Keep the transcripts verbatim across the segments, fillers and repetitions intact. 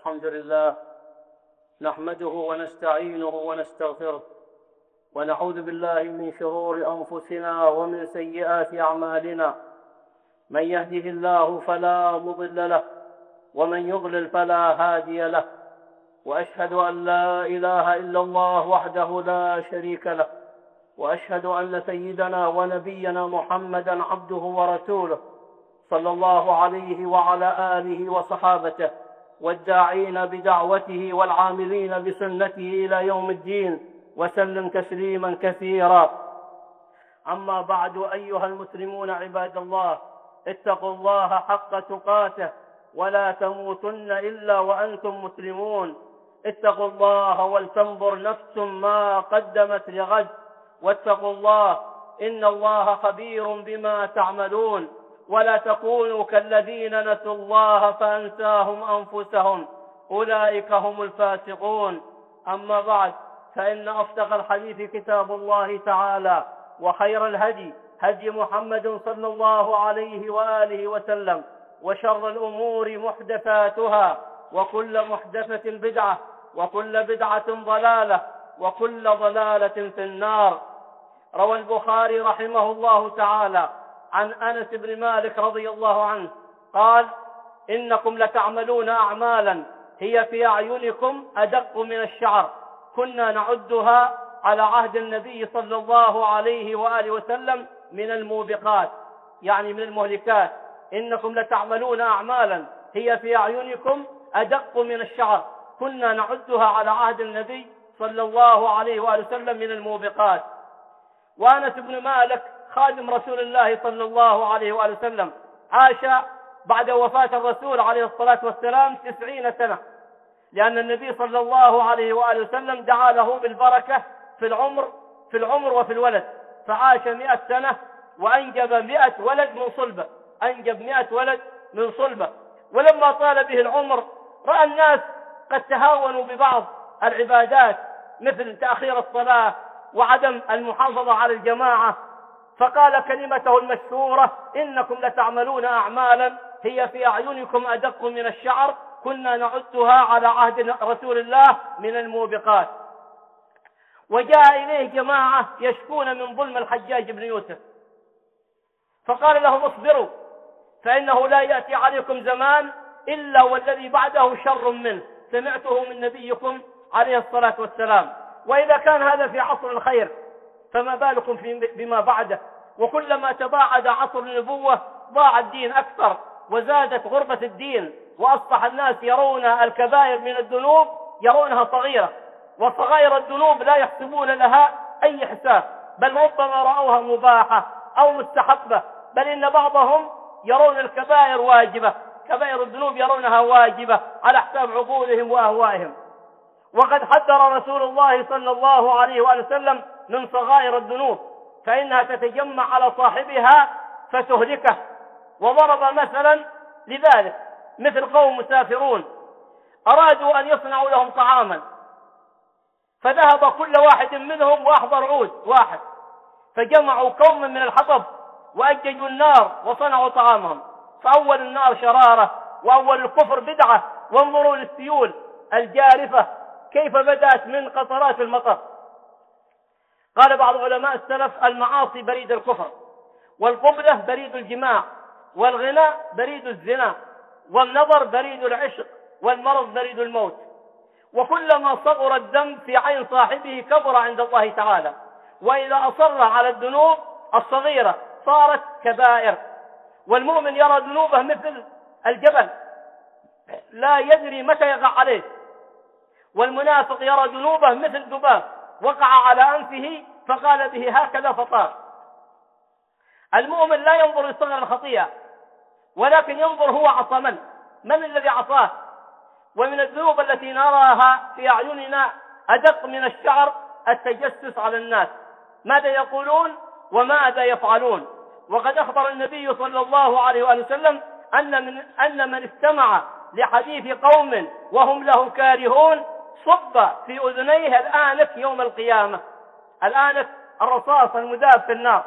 الحمد لله نحمده ونستعينه ونستغفره ونعوذ بالله من شرور أنفسنا ومن سيئات أعمالنا. من يهده الله فلا مضل له ومن يضلل فلا هادي له، وأشهد أن لا إله إلا الله وحده لا شريك له، وأشهد أن سيدنا ونبينا محمدا عبده ورسوله صلى الله عليه وعلى آله وصحابته والداعين بدعوته والعاملين بسنته إلى يوم الدين، وسلم تسليما كثيرا. أما بعد، أيها المسلمون عباد الله، اتقوا الله حق تقاته ولا تموتن إلا وأنتم مسلمون. اتقوا الله ولتنظر نفس ما قدمت لغد، واتقوا الله إن الله خبير بما تعملون. ولا تكونوا كالذين نسوا الله فأنساهم أنفسهم، أولئك هم الفاسقون. أما بعد، فإن أصدق الحديث كتاب الله تعالى، وخير الهدي هدي محمد صلى الله عليه وآله وسلم، وشر الأمور محدثاتها، وكل محدثة بدعة، وكل بدعة ضلالة، وكل ضلالة في النار. روى البخاري رحمه الله تعالى عن أنس بن مالك رضي الله عنه قال: إنكم لتعملون أعمالا هي في أعينكم أدق من الشعر، كنا نعدها على عهد النبي صلى الله عليه وآله وسلم من الموبقات، يعني من المهلكات. إنكم لتعملون أعمالا هي في أعينكم أدق من الشعر، كنا نعدها على عهد النبي صلى الله عليه وآله وسلم من الموبقات. وأنس بن مالك خادم رسول الله صلى الله عليه وآله وسلم عاش بعد وفاة الرسول عليه الصلاة والسلام تسعين سنة، لأن النبي صلى الله عليه وآله وسلم دعا له بالبركة في العمر في العمر وفي الولد، فعاش مئة سنة وأنجب مئة ولد من صلبه أنجب مئة ولد من صلبه. ولما طال به العمر رأى الناس قد تهاونوا ببعض العبادات مثل تأخير الصلاة وعدم المحافظة على الجماعة، فقال كلمته المشهورة: إنكم لتعملون أعمالا هي في أعينكم أدق من الشعر، كنا نعدها على عهد رسول الله من الموبقات. وجاء إليه جماعة يشكون من ظلم الحجاج بن يوسف، فقال لهم: اصبروا، فإنه لا يأتي عليكم زمان إلا والذي بعده شر منه، سمعته من نبيكم عليه الصلاة والسلام. وإذا كان هذا في عصر الخير فما بالكم بما بعده؟ وكلما تباعد عصر النبوة ضاع الدين أكثر، وزادت غربة الدين، وأصبح الناس يرون الكبائر من الذنوب يرونها صغيرة، وصغائر الذنوب لا يحسبون لها أي حساب، بل ربما رأوها مباحة أو مستحبة، بل إن بعضهم يرون الكبائر واجبة، كبائر الذنوب يرونها واجبة على حساب عقولهم وأهوائهم. وقد حذر رسول الله صلى الله عليه وآله وسلم من صغائر الذنوب، فإنها تتجمع على صاحبها فتهلكه. وضرب مثلا لذلك مثل قوم مسافرون أرادوا أن يصنعوا لهم طعاما، فذهب كل واحد منهم وأحضر عود واحد، فجمعوا كوما من الحطب وأججوا النار وصنعوا طعامهم. فأول النار شرارة، وأول الكفر بدعة. وانظروا للسيول الجارفة كيف بدأت من قطرات المطر. قال بعض علماء السلف: المعاصي بريد الكفر، والقبلة بريد الجماع، والغناء بريد الزنا، والنظر بريد العشق، والمرض بريد الموت. وكلما صغر الذنب في عين صاحبه كبر عند الله تعالى، وإذا أصر على الذنوب الصغيرة صارت كبائر. والمؤمن يرى ذنوبه مثل الجبل لا يدري متى يقع عليه، والمنافق يرى ذنوبه مثل ذباب وقع على أنفه فقال به هكذا فطار. المؤمن لا ينظر لصغر الخطيئة، ولكن ينظر هو عصى من من الذي عصاه. ومن الذنوب التي نراها في أعيننا أدق من الشعر التجسس على الناس، ماذا يقولون وماذا يفعلون. وقد أخبر النبي صلى الله عليه وآله وسلم أن من, أن من استمع لحديث قوم وهم له كارهون صب في أذنيه الآنف يوم القيامة. الآنف الرصاص المذاب في النار.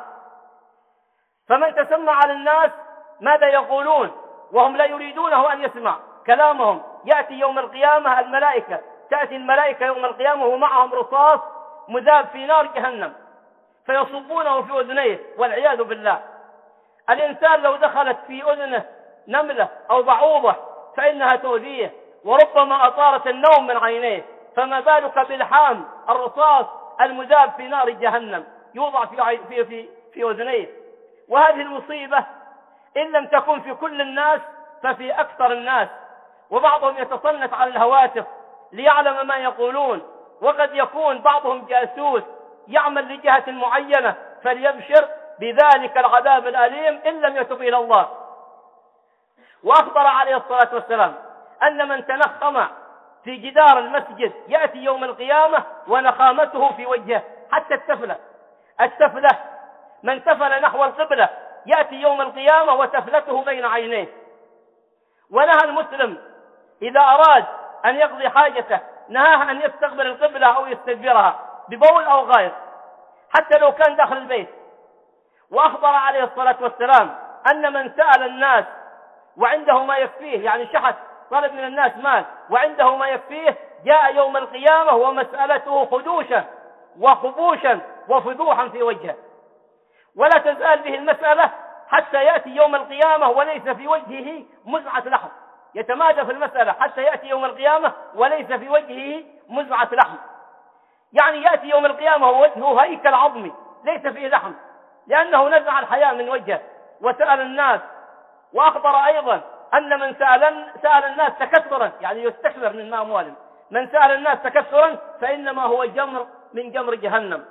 فمن تسمع على الناس ماذا يقولون وهم لا يريدونه أن يسمع كلامهم، يأتي يوم القيامة الملائكة، تأتي الملائكة يوم القيامة ومعهم رصاص مذاب في نار جهنم فيصبونه في أذنيه والعياذ بالله. الإنسان لو دخلت في أذنه نملة أو بعوضة فإنها تؤذيه وربما أطارت النوم من عينيه، فما بالك بالحام الرصاص المذاب في نار جهنم يوضع في في في, في أذنيه. وهذه المصيبة إن لم تكن في كل الناس ففي أكثر الناس، وبعضهم يتصنت على الهواتف ليعلم ما يقولون، وقد يكون بعضهم جاسوس يعمل لجهة معينة فليبشر بذلك العذاب الأليم إن لم يتب إلى الله. وأخبر عليه الصلاة والسلام أن من تنخم في جدار المسجد يأتي يوم القيامة ونخامته في وجهه حتى التفلة التفلة من تفل نحو القبلة يأتي يوم القيامة وتفلته بين عينيه. ونهى المسلم إذا أراد أن يقضي حاجته نهاه أن يستقبل القبلة أو يستدبرها ببول أو غائط حتى لو كان داخل البيت. وأخبر عليه الصلاة والسلام أن من سأل الناس وعنده ما يكفيه، يعني شحت طلب من الناس مال وعنده ما يكفيه، جاء يوم القيامة ومسألته خدوشا وخبوشا وفضوحا في وجهه، ولا تزال به المسألة حتى يأتي يوم القيامة وليس في وجهه مزعة لحم. يتمادى في المسألة حتى يأتي يوم القيامة وليس في وجهه مزعة لحم، يعني يأتي يوم القيامة ووجهه هيكل عظمي ليس فيه لحم، لأنه نزع الحياة من وجهه وسأل الناس. وأخبر أيضا أن من سأل, سأل الناس تكثرا، يعني يستكبر من أموالهم، من سأل الناس تكثرا فإنما هو جمر من جمر جهنم.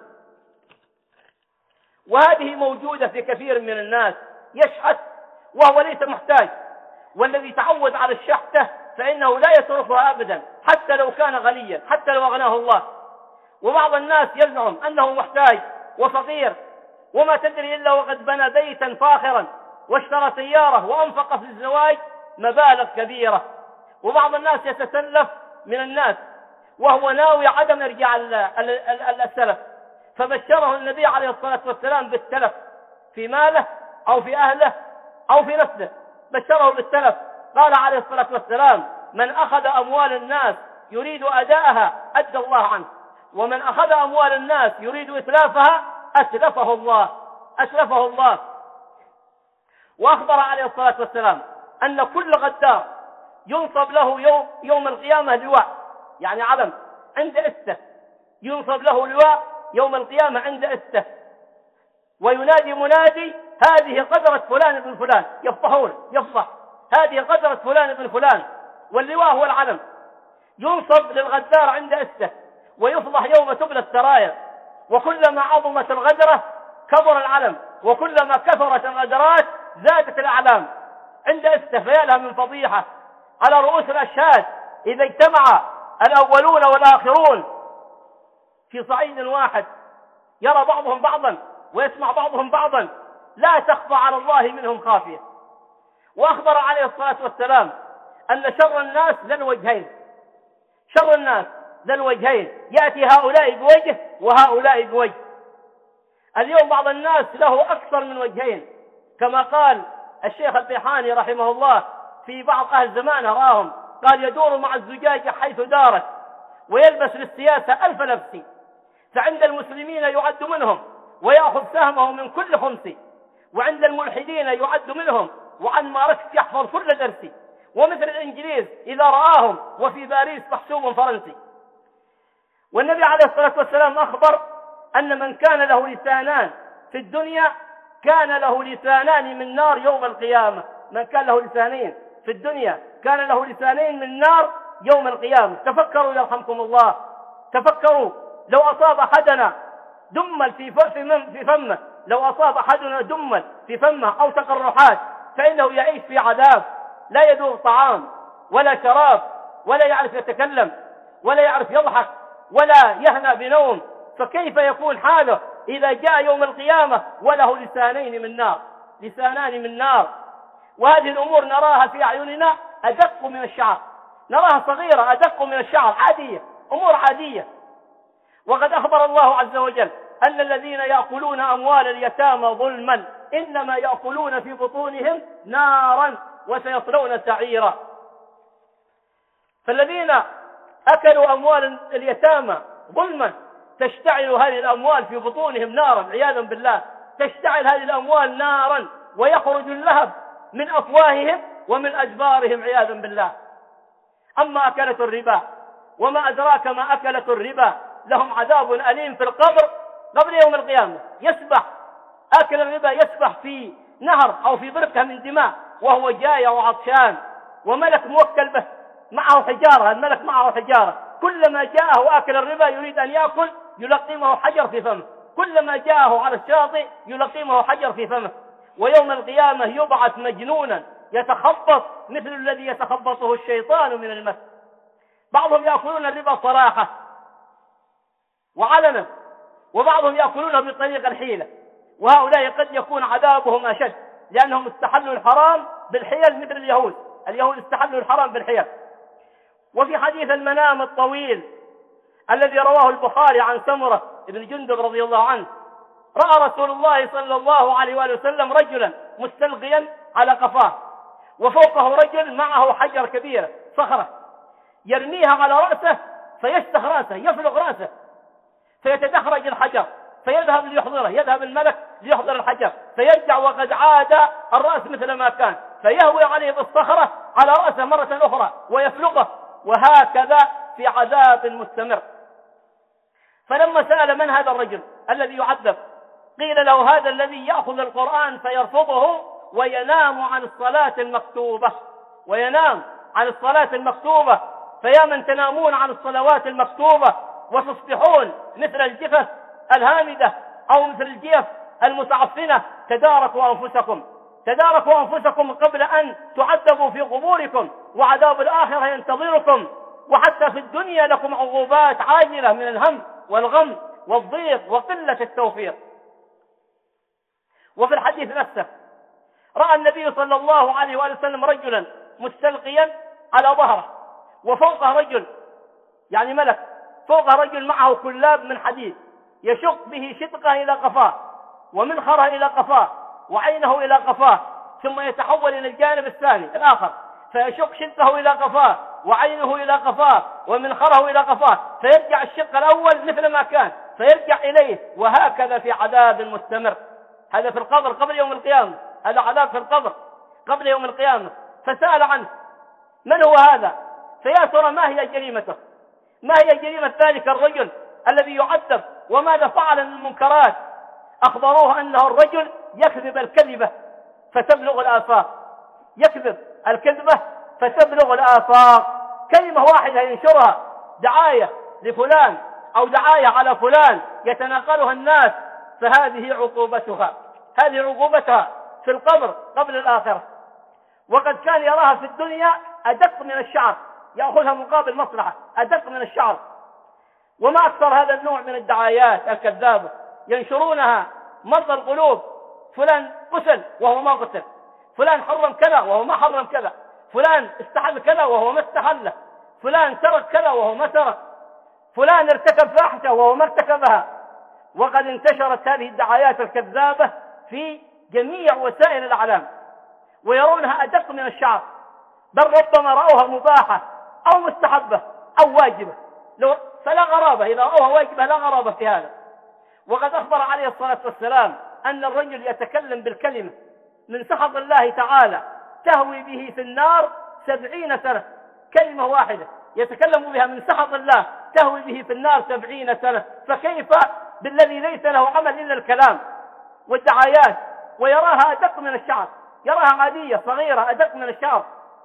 وهذه موجودة في كثير من الناس، يشحت وهو ليس محتاج، والذي تعود على الشحتة فإنه لا يتركها أبدا حتى لو كان غنيا، حتى لو أغناه الله. وبعض الناس يزعم أنه محتاج وفقير وما تدري إلا وقد بنى بيتا فاخرا واشترى سيارة وأنفق في الزواج مبالغ كبيرة. وبعض الناس يتسلف من الناس وهو ناوي عدم إرجاع السلف، فبشره النبي عليه الصلاة والسلام بالتلف في ماله أو في أهله أو في نفسه، بشره بالتلف. قال عليه الصلاة والسلام: من أخذ أموال الناس يريد أداءها أدى الله عنه، ومن أخذ أموال الناس يريد إتلافها أتلفه الله أتلفه الله. وأخبر عليه الصلاة والسلام أن كل غدار ينصب له يوم, يوم القيامة لواء، يعني علم عند إسته، ينصب له لواء يوم القيامة عند إسته، وينادي منادي: هذه قدرة فلان بن فلان، يفضحون يفضح هذه قدرة فلان بن فلان، واللواء هو العلم، ينصب للغدار عند إسته ويفضح يوم تبلى السرايا. وكلما عظمت الغدرة كبر العلم، وكلما كثرت الغدرات زادت الأعلام عند إسته، فيالها من فضيحة على رؤوس الأشهاد إذا اجتمع الأولون والآخرون في صعيد واحد يرى بعضهم بعضا ويسمع بعضهم بعضا، لا تخفى على الله منهم خافية. وأخبر عليه الصلاة والسلام أن شر الناس ذا الوجهين، شر الناس ذا الوجهين، يأتي هؤلاء بوجه وهؤلاء بوجه. اليوم بعض الناس له أكثر من وجهين، كما قال الشيخ البيحاني رحمه الله في بعض أهل زمانه راهم، قال: يدور مع الزجاجة حيث دارت ويلبس للسياسة ألف نفس، فعند المسلمين يعد منهم ويأخذ سهمه من كل خمس، وعند الملحدين يعد منهم وعن ماركس يحفظ كل درس، ومثل الإنجليز إذا رآهم وفي باريس محسوب فرنسي. والنبي عليه الصلاة والسلام أخبر أن من كان له لسانان في الدنيا كان له لسانان من نار يوم القيامة. من كان له لسانين في الدنيا كان له لسانين من نار يوم القيامة. تفكروا يرحمكم الله، تفكروا لو أصاب أحدنا دما في في فمه، لو أصاب أحدنا دما في فمه أو تقرحات فإنه يعيش في عذاب، لا يذوق طعام ولا شراب ولا يعرف يتكلم ولا يعرف يضحك ولا يهنأ بنوم، فكيف يكون حاله إذا جاء يوم القيامة وله لسانين من نار، لسانان من نار؟ وهذه الأمور نراها في أعيننا أدق من الشعر، نراها صغيرة أدق من الشعر، عادية، أمور عادية. وقد أخبر الله عز وجل أن الذين يأكلون أموال اليتامى ظلما إنما يأكلون في بطونهم نارا وسيصلون سعيرا. فالذين أكلوا أموال اليتامى ظلما تشتعل هذه الأموال في بطونهم نارا عياذا بالله، تشتعل هذه الأموال نارا ويخرج اللهب من أفواههم ومن أجبارهم عياذا بالله. أما أكلة الربا وما أدراك ما أكلة الربا، لهم عذاب أليم في القبر قبل يوم القيامة. يسبح آكل الربا يسبح في نهر أو في بركة من دماء وهو جائع وعطشان، وملك موكل به معه حجارة، الملك معه حجارة، كلما جاءه آكل الربا يريد أن يأكل يلقمه حجر في فمه، كلما جاءه على الشاطئ يلقمه حجر في فمه. ويوم القيامة يبعث مجنونا يتخبط مثل الذي يتخبطه الشيطان من المس. بعضهم يأكلون الربا صراحة وعلنا، وبعضهم يأكلونه بطريق الحيلة، وهؤلاء قد يكون عذابهم أشد لأنهم استحلوا الحرام بالحيل مثل اليهود. اليهود استحلوا الحرام بالحيل. وفي حديث المنام الطويل الذي رواه البخاري عن سمرة بن جندب رضي الله عنه، رأى رسول الله صلى الله عليه وآله وسلم رجلا مستلقيا على قفاه، وفوقه رجل معه حجر كبيرة صخرة يرميها على رأسه فيشتخ رأسه، يفلق رأسه فيتدحرج الحجر، فيذهب ليحضره، يذهب الملك ليحضر الحجر، فيرجع وقد عاد الرأس مثل ما كان، فيهوي عليه بالصخرة على رأسه مرة أخرى ويفلقه، وهكذا في عذاب مستمر. فلما سأل من هذا الرجل الذي يعذب، قيل له هذا الذي يأخذ القرآن فيرفضه وينام عن الصلاة المكتوبة، وينام عن الصلاة المكتوبة. فيا من تنامون عن الصلوات المكتوبة وتصبحون مثل الجفة الهامدة أو مثل الجيف المتعفنة، تداركوا أنفسكم، تداركوا أنفسكم قبل أن تعذبوا في قبوركم، وعذاب الآخرة ينتظركم. وحتى في الدنيا لكم عقوبات عاجلة من الهم والغم والضيق وقلة التوفيق. وفي الحديث نفسه رأى النبي صلى الله عليه وآله وسلم رجلا مستلقيا على ظهره، وفوقه رجل يعني ملك، فوقه رجل معه كلاب من حديد يشق به شدقه إلى قفاه ومنخره إلى قفاه وعينه إلى قفاه، ثم يتحول إلى الجانب الثاني الآخر فيشق شدقه إلى قفاه وعينه إلى قفاه ومنخره إلى قفاه، فيرجع الشق الأول مثل ما كان فيرجع إليه، وهكذا في عذاب مستمر. هذا في القبر قبل يوم القيامة، هذا عذاب في القبر قبل يوم القيامة. فسأل عنه من هو هذا؟ فيا ترى ما هي جريمته؟ ما هي جريمة ذلك الرجل الذي يعذب؟ وماذا فعل من المنكرات؟ أخبروه أنه الرجل يكذب الكذبة فتبلغ الآفاق، يكذب الكذبة فتبلغ الآفاق، كلمة واحدة ينشرها دعاية لفلان أو دعاية على فلان يتناقلها الناس، فهذه عقوبتها، هذه عقوبتها في القبر قبل الآخرة. وقد كان يراها في الدنيا أدق من الشعر، يأخذها مقابل مصلحة أدق من الشعر. وما أكثر هذا النوع من الدعايات الكذابة ينشرونها مرضى القلوب، فلان قتل وهو ما قتل، فلان حرم كذا وهو ما حرم كذا، فلان استحل كذا وهو ما استحله، فلان ترك كذا وهو ما ترك، فلان ارتكب فاحشة وهو ما ارتكبها. وقد انتشرت هذه الدعايات الكذابة في جميع وسائل الإعلام، ويرونها أدق من الشعر، بل ربما رأوها مباحة أو مستحبة أو واجبة، لو فلا غرابة إذا رأوها واجبة، لا غرابة في هذا. وقد أخبر عليه الصلاة والسلام أن الرجل يتكلم بالكلمة من سخط الله تعالى تهوي به في النار سبعين سنة، كلمة واحدة يتكلم بها من سخط الله تهوي به في النار سبعين سنة، فكيف بالذي ليس له عمل إلا الكلام والدعايات، ويراها أدق من الشعر، يراها عادية صغيرة أدق من الشعر.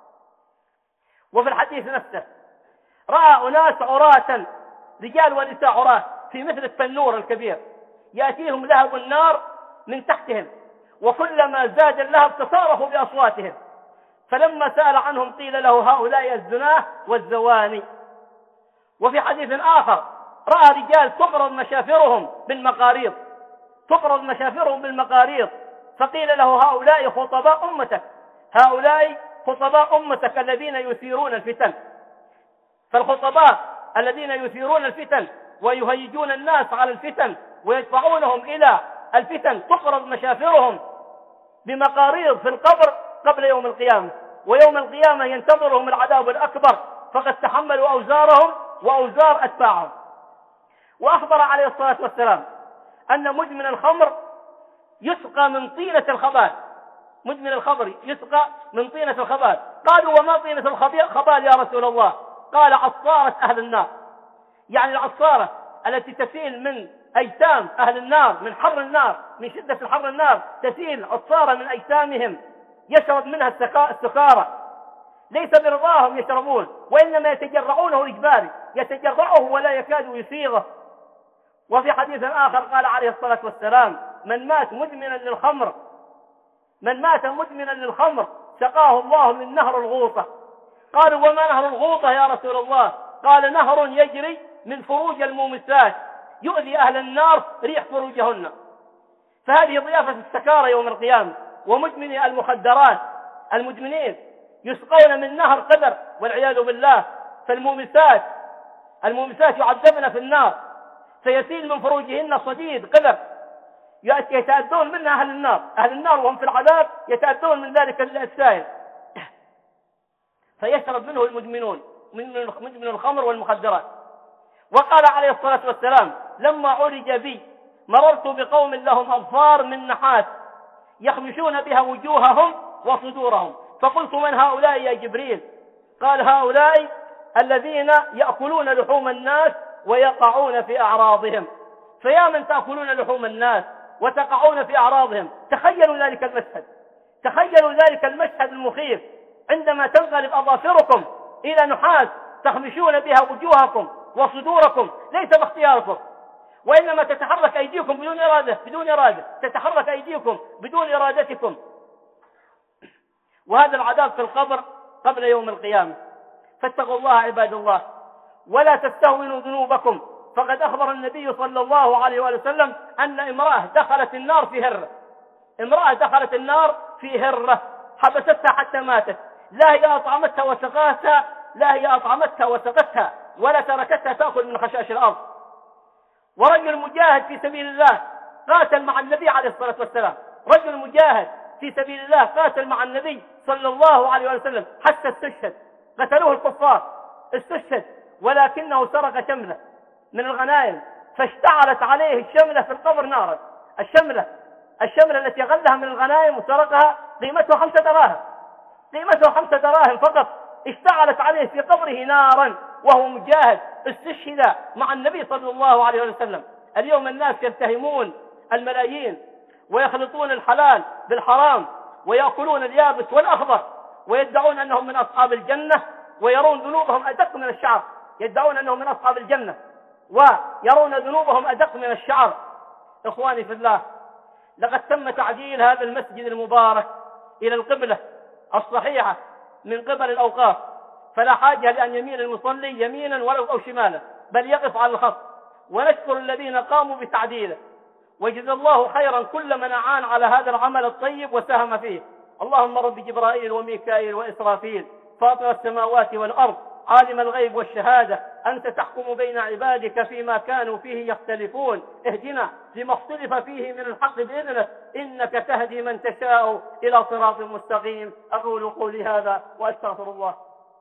وفي الحديث نفسه رأى أناس عراة، رجال ونساء عراة في مثل التنور الكبير، يأتيهم لهب النار من تحتهم، وكلما زاد اللهب تصارخوا بأصواتهم. فلما سأل عنهم قيل له هؤلاء الزناه والزواني. وفي حديث آخر رأى رجال تقرض مشافرهم بالمقاريض، تقرض مشافرهم بالمقاريض، فقيل له هؤلاء خطباء أمتك، هؤلاء خطباء أمتك الذين يثيرون الفتن. فالخطباء الذين يثيرون الفتن ويهيجون الناس على الفتن ويدفعونهم إلى الفتن تقرض مشافرهم بمقاريض في القبر قبل يوم القيامة، ويوم القيامة ينتظرهم العذاب الأكبر، فقد تحملوا أوزارهم وأوزار أتباعهم. وأخبر عليه الصلاة والسلام أن مدمن الخمر يسقى من طينة الخبال، مدمن الخمر يسقى من طينة الخبال. قالوا وما طينة الخبال يا رسول الله؟ قال عصارة أهل النار، يعني العصارة التي تسيل من أيتام أهل النار من حر النار، من شدة الحر النار تسيل عصارة من أيتامهم يشرب منها السكارى، ليس برضاهم يشربون وإنما يتجرعونه إجباري، يتجرعه ولا يكاد يسيغه. وفي حديث آخر قال عليه الصلاة والسلام من مات مدمنا للخمر من مات مدمنا للخمر سقاه الله من نهر الغوطة. قالوا وما نهر الغوطة يا رسول الله؟ قال نهر يجري من فروج المومسات يؤذي أهل النار ريح فروجهن. فهذه ضيافة السكارى يوم القيامة. ومدمني المخدرات المدمنين يسقون من نهر قدر والعياذ بالله. فالمومسات المومسات يعذبن في النار فيسيل من فروجهن صديد قدر يتأذون منها أهل النار، أهل النار وهم في العذاب يتأذون من ذلك السائل، فيشرب منه المدمنون من مدمن الخمر والمخدرات. وقال عليه الصلاة والسلام لما عرج بي مررت بقوم لهم أظفار من نحاس يخمشون بها وجوههم وصدورهم، فقلت من هؤلاء يا جبريل؟ قال هؤلاء الذين يأكلون لحوم الناس ويقعون في أعراضهم. فيا من تأكلون لحوم الناس وتقعون في أعراضهم، تخيلوا ذلك المشهد، تخيلوا ذلك المشهد المخيف عندما تنقلب أظافركم إلى نحاس تخمشون بها وجوهكم وصدوركم، ليس باختياركم وإنما تتحرك أيديكم بدون إرادة بدون إرادة تتحرك أيديكم بدون إرادتكم. وهذا العذاب في القبر قبل يوم القيامة. فاتقوا الله عباد الله ولا تستهونوا ذنوبكم، فقد أخبر النبي صلى الله عليه وسلم أن امرأة دخلت النار في هرة، امرأة دخلت النار في هرة حبستها حتى ماتت، لا هي أطعمتها وسقتها لا هي أطعمتها وسقتها ولا تركتها تأكل من خشاش الأرض. ورجل مجاهد في سبيل الله قاتل مع النبي عليه الصلاة والسلام، رجل مجاهد في سبيل الله قاتل مع النبي صلى الله عليه وسلم حتى استشهد، قتلوه الكفار استشهد، ولكنه سرق شملة من الغنائم فاشتعلت عليه الشملة في القبر نارا. الشملة الشملة التي غلها من الغنائم وسرقها قيمتها خمسة دراهم قيمتها خمسة دراهم فقط، اشتعلت عليه في قبره نارا وهو مجاهد استشهد مع النبي صلى الله عليه وسلم. اليوم الناس يتهمون الملايين ويخلطون الحلال بالحرام ويأكلون اليابس والأخضر ويدعون أنهم من أصحاب الجنة ويرون ذنوبهم أدق من الشعر، يدعون أنهم من أصحاب الجنة ويرون ذنوبهم أدق من الشعر. إخواني في الله، لقد تم تعديل هذا المسجد المبارك إلى القبلة الصحيحة من قبل الأوقاف، فلا حاجة لأن يميل المصلي يمينا ولو أو شمالا، بل يقف على الخط. ونشكر الذين قاموا بتعديله، وجزا الله خيرا كل من أعان على هذا العمل الطيب وساهم فيه. اللهم رب جبرائيل وميكائيل وإسرافيل فاطر السماوات والأرض عالم الغيب والشهادة، أنت تحكم بين عبادك فيما كانوا فيه يختلفون، اهدنا لما اختلف فيه من الحق بإذنك، إنك تهدي من تشاء إلى صراط مستقيم. أقول قولي هذا وأستغفر الله.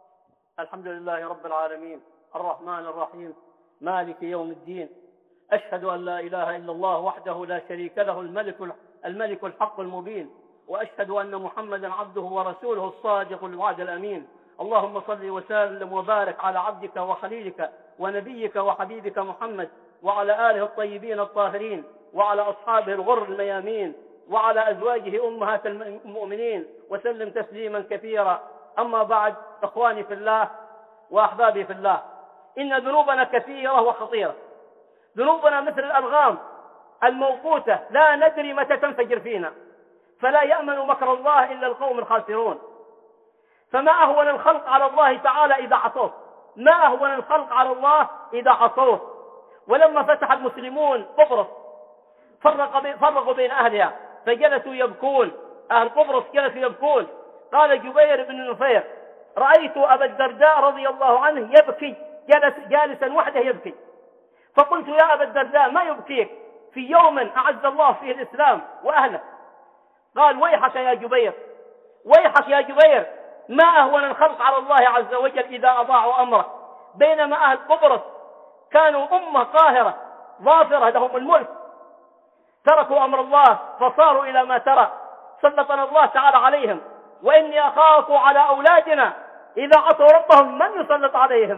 الحمد لله رب العالمين الرحمن الرحيم مالك يوم الدين، أشهد أن لا إله إلا الله وحده لا شريك له الملك الملك الحق المبين، وأشهد أن محمدا عبده ورسوله الصادق الوعد الأمين. اللهم صل وسلم وبارك على عبدك وخليلك ونبيك وحبيبك محمد وعلى آله الطيبين الطاهرين وعلى أصحابه الغر الميامين وعلى أزواجه أمهات المؤمنين وسلم تسليما كثيرا. أما بعد، إخواني في الله وأحبابي في الله، إن ذنوبنا كثيرة وخطيرة، ذنوبنا مثل الألغام الموقوتة لا ندري متى تنفجر فينا، فلا يأمن مكر الله إلا القوم الخاسرون. فما أهون الخلق على الله تعالى إذا عصوه، ما أهون الخلق على الله إذا عصوه. ولما فتح المسلمون قبرص فرق فرقوا بين أهلها فجلسوا يبكون، أهل قبرص جلسوا يبكون. قال جبير بن نفير رأيت أبا الدرداء رضي الله عنه يبكي جلس جالسا وحده يبكي، فقلت يا أبا الدرداء ما يبكيك في يوم أعز الله فيه الإسلام وأهله؟ قال ويحك يا جبير، ويحك يا جبير، ما أهون الخلق على الله عز وجل إذا أضاعوا أمره. بينما أهل قبرص كانوا أمة قاهرة ظافرة لهم الملك، تركوا أمر الله فصاروا إلى ما ترى، سلطنا الله تعالى عليهم. وإني أخاف على أولادنا إذا عصوا ربهم من يسلط عليهم.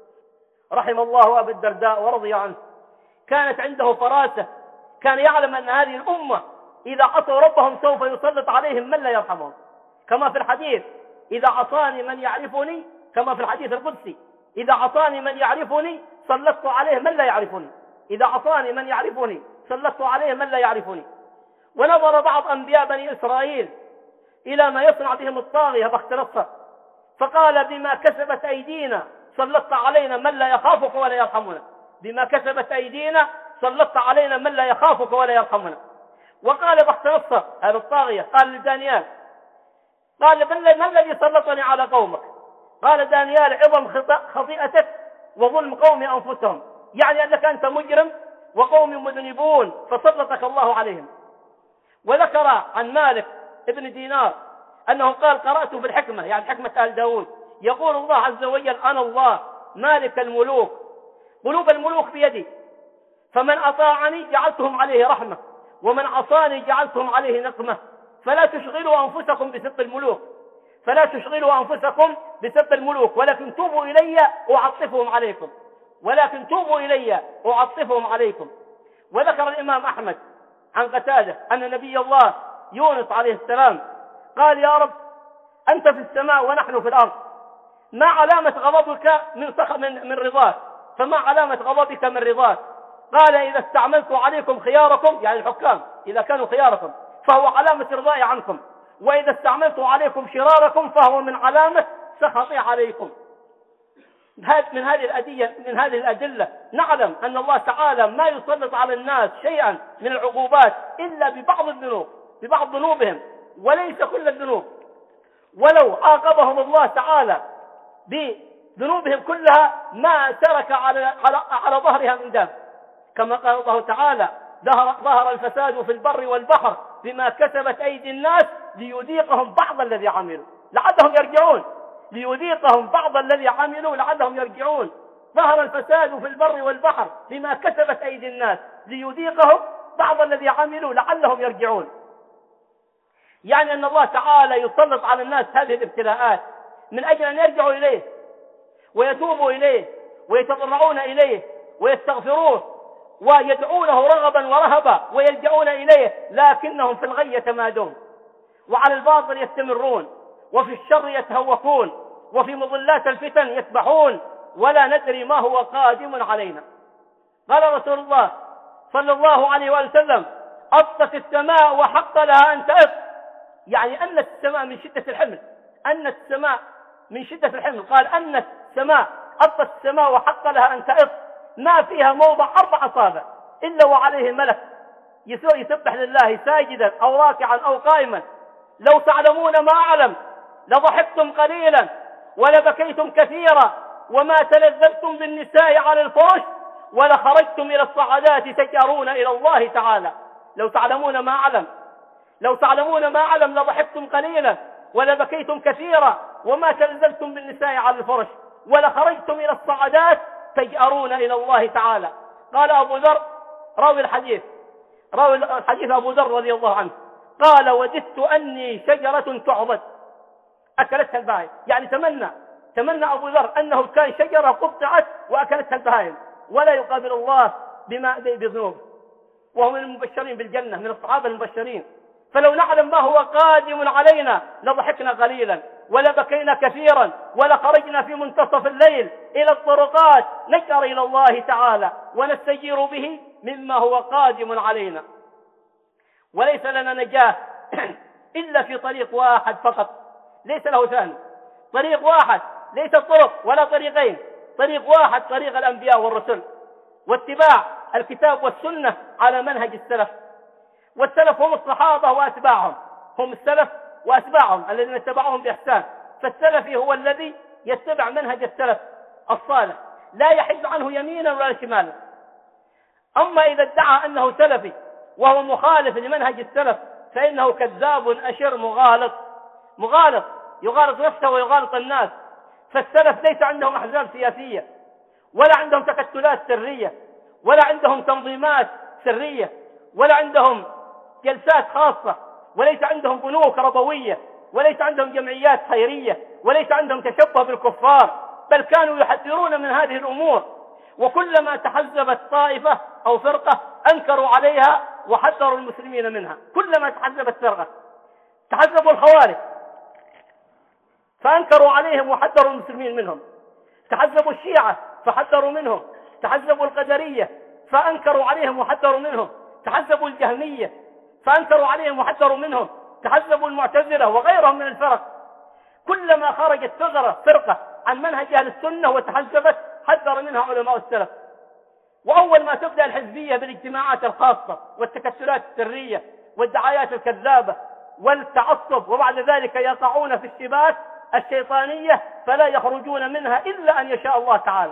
رحم الله أبا الدرداء ورضي عنه، كانت عنده فراسة، كان يعلم أن هذه الأمة إذا عصوا ربهم سوف يسلط عليهم من لا يرحمهم، كما في الحديث: إذا عصاني من يعرفني، كما في الحديث القدسي: إذا عصاني من يعرفني سلطت عليه من لا يعرفني، إذا عصاني من يعرفني سلطت عليه من لا يعرفني. ونظر بعض أنبياء بني إسرائيل إلى ما يصنع بهم الطاغية بخت نصر، فقال: بما كسبت أيدينا سلطت علينا من لا يخافك ولا يرحمنا، بما كسبت أيدينا سلطت علينا من لا يخافك ولا يرحمنا. وقال بخت نصر هذا الطاغية، قال لدانيال، قال: ما الذي سلطني على قومك؟ قال دانيال: عظم خطيئتك وظلم قوم أنفسهم، يعني أنك أنت مجرم وقوم مذنبون فسلطك الله عليهم. وذكر عن مالك ابن دينار أنه قال: قرأت في الحكمة، يعني حكمة آل داود، يقول الله عز وجل: أنا الله مالك الملوك، قلوب الملوك بيدي، فمن أطاعني جعلتهم عليه رحمة، ومن عصاني جعلتهم عليه نقمة، فلا تشغلوا أنفسكم بسب الملوك، فلا تشغلوا أنفسكم بسب الملوك، ولكن توبوا إلي أعطفهم عليكم، ولكن توبوا إلي أعطفهم عليكم. وذكر الإمام أحمد عن قتادة أن نبي الله يونس عليه السلام قال: يا رب أنت في السماء ونحن في الأرض، ما علامة غضبك من من رضاك؟ فما علامة غضبك من رضاك؟ قال: إذا استعملت عليكم خياركم، يعني الحكام إذا كانوا خياركم فهو علامة رضاي عنكم، وإذا استعملت عليكم شراركم فهو من علامة سخطي عليكم. من هذه الأدلة من هذه الأدلة نعلم أن الله تعالى ما يسلط على الناس شيئا من العقوبات إلا ببعض الذنوب، ببعض ذنوبهم، وليس كل الذنوب. ولو عاقبهم الله تعالى بذنوبهم كلها ما ترك على على على ظهرها من دم، كما قال الله تعالى: ظهر ظهر الفساد في البر والبحر بما كسبت أيدي الناس ليذيقهم بعض الذي عملوا لعلهم يرجعون، ليذيقهم بعض الذي عملوا لعلهم يرجعون. ظهر الفساد في البر والبحر بما كسبت أيدي الناس ليذيقهم بعض الذي عملوا لعلهم يرجعون. يعني أن الله تعالى يسلط على الناس هذه الابتلاءات من أجل أن يرجعوا إليه ويتوبوا إليه ويتضرعون إليه ويستغفروه ويدعونه رغبا ورهبا ويلجؤون إليه، لكنهم في الغي يتمادون وعلى الباطل يستمرون وفي الشر يتهوكون وفي مضلات الفتن يسبحون ولا ندري ما هو قادم علينا. قال رسول الله صلى الله عليه وسلم: أطت السماء وحق لها أن تأط، يعني أنت السماء من شدة الحمل، أنت السماء من شدة الحمل، قال أنت السماء أطت السماء وحق لها أن تأط، ما فيها موضع أربع أصابع إلا وعليه ملك يسبح لله ساجدا أو راكعا أو قائما. لو تعلمون ما أعلم لضحكتم قليلا ولبكيتم كثيرا وما تلذذتم بالنساء على الفرش ولخرجتم إلى الصعدات تجأرون إلى الله تعالى. لو تعلمون ما أعلم لو تعلمون ما أعلم لضحكتم قليلا ولبكيتم كثيرا وما تلذذتم بالنساء على الفرش ولخرجتم إلى الصعدات تجأرون إلى الله تعالى. قال أبو ذر راوي الحديث راوي الحديث أبو ذر رضي الله عنه قال: وددت أني شجرة تعضد أكلتها البهائم، يعني تمنى تمنى أبو ذر أنه كان شجرة قطعت وأكلتها البهائم ولا يقابل الله بما بذنوب، وهو من المبشرين بالجنة، من الصحابة المبشرين. فلو نعلم ما هو قادم علينا لضحكنا قليلا ولبكينا كثيرا ولخرجنا في منتصف الليل إلى الطرقات نجأر إلى الله تعالى ونستجير به مما هو قادم علينا. وليس لنا نجاة إلا في طريق واحد فقط، ليس له ثاني، طريق واحد، ليس طرق ولا طريقين، طريق واحد، طريق الأنبياء والرسل، واتباع الكتاب والسنة على منهج السلف. والسلف هم الصحابة وأتباعهم، هم السلف وأتباعهم الذين اتبعوهم بإحسان. فالسلفي هو الذي يتبع منهج السلف الصالح لا يحد عنه يمينا ولا شمالا. أما إذا ادعى أنه سلفي وهو مخالف لمنهج السلف فإنه كذاب أشر مغالط مغالط يغالط نفسه ويغالط الناس. فالسلف ليس عندهم أحزاب سياسية، ولا عندهم تكتلات سرية، ولا عندهم تنظيمات سرية، ولا عندهم جلسات خاصة، وليس عندهم بنوك ربوية، وليس عندهم جمعيات خيرية، وليس عندهم تشبه بالكفار، بل كانوا يحذرون من هذه الأمور. وكلما تحزبت طائفة أو فرقة أنكروا عليها وحذروا المسلمين منها. كلما تحزبت فرقة، تحزبوا الخوارج فأنكروا عليهم وحذروا المسلمين منهم، تحزبوا الشيعة فحذروا منهم، تحزبوا القدرية فأنكروا عليهم وحذروا منهم، تحزبوا الجهمية فأنكروا عليهم وحذروا منهم، تحزبوا المعتزلة وغيرهم من الفرق. كلما خرجت ثغرة فرقة عن منهج أهل السنة وتحزبت حذر منها علماء السلف. وأول ما تبدأ الحزبية بالاجتماعات الخاصة والتكتلات السرية والدعايات الكذابة والتعصب، وبعد ذلك يقعون في الشباك الشيطانية فلا يخرجون منها إلا أن يشاء الله تعالى.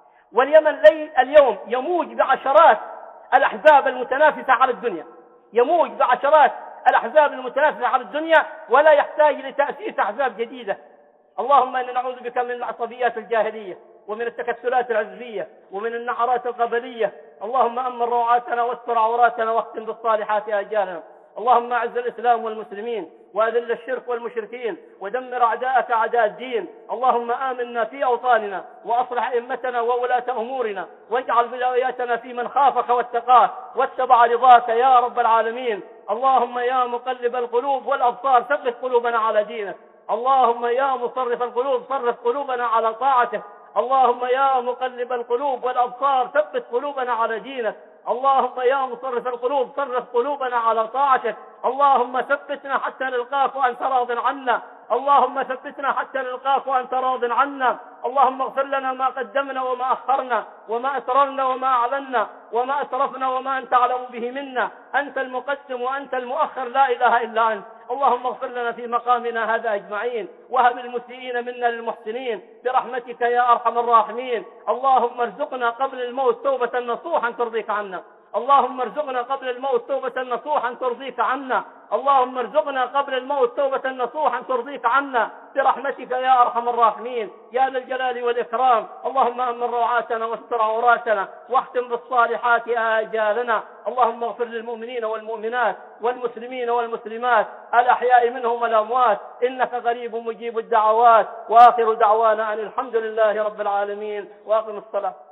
واليمن اليوم يموج بعشرات الأحزاب المتنافسة على الدنيا، يموج بعشرات الأحزاب المتنافسة على الدنيا، ولا يحتاج لتأسيس أحزاب جديدة. اللهم إنا نعوذ بك من العصبيات الجاهلية، ومن التكتلات العزبية، ومن النعرات القبلية. اللهم أمن روعاتنا واستر عوراتنا واختم بالصالحات آجالنا. اللهم أعز الإسلام والمسلمين، وأذل الشرك والمشركين، ودمر أعداءك أعداء الدين. اللهم آمنا في أوطاننا، وأصلح أئمتنا وولاة أمورنا، واجعل ولاياتنا في من خافك واتقاك واتبع رضاك يا رب العالمين. اللهم يا مقلب القلوب والأبصار ثبت قلوبنا على دينك. اللهم يا مصرف القلوب صرف قلوبنا على طاعتك. اللهم يا مقلب القلوب والأبصار ثبت قلوبنا على دينك. اللهم يا مصرف القلوب صرف قلوبنا على طاعتك. اللهم ثبتنا حتى نلقاك وأنت راض عنا. اللهم ثبتنا حتى نلقاك وأنت راض عنا. اللهم اغفر لنا ما قدمنا وما أخرنا، وما أسررنا وما أعلنا، وما أسرفنا وما أنت أعلم به منا. أنت المقدم وأنت المؤخر، لا إله إلا أنت. اللهم اغفر لنا في مقامنا هذا أجمعين، وهب المسيئين منا للمحسنين برحمتك يا أرحم الراحمين. اللهم ارزقنا قبل الموت توبة نصوحا ترضيك عنا. اللهم ارزقنا قبل الموت توبة نصوحا ترضيك عنا. اللهم ارزقنا قبل الموت توبة نصوحا ترضيك عنا برحمتك يا أرحم الراحمين يا ذا الجلال والإكرام. اللهم أمن روعاتنا واستر عوراتنا واختم بالصالحات آجالنا. اللهم اغفر للمؤمنين والمؤمنات والمسلمين والمسلمات الأحياء منهم والأموات، إنك قريب مجيب الدعوات. وآخر دعوانا أن الحمد لله رب العالمين، وأقم الصلاة.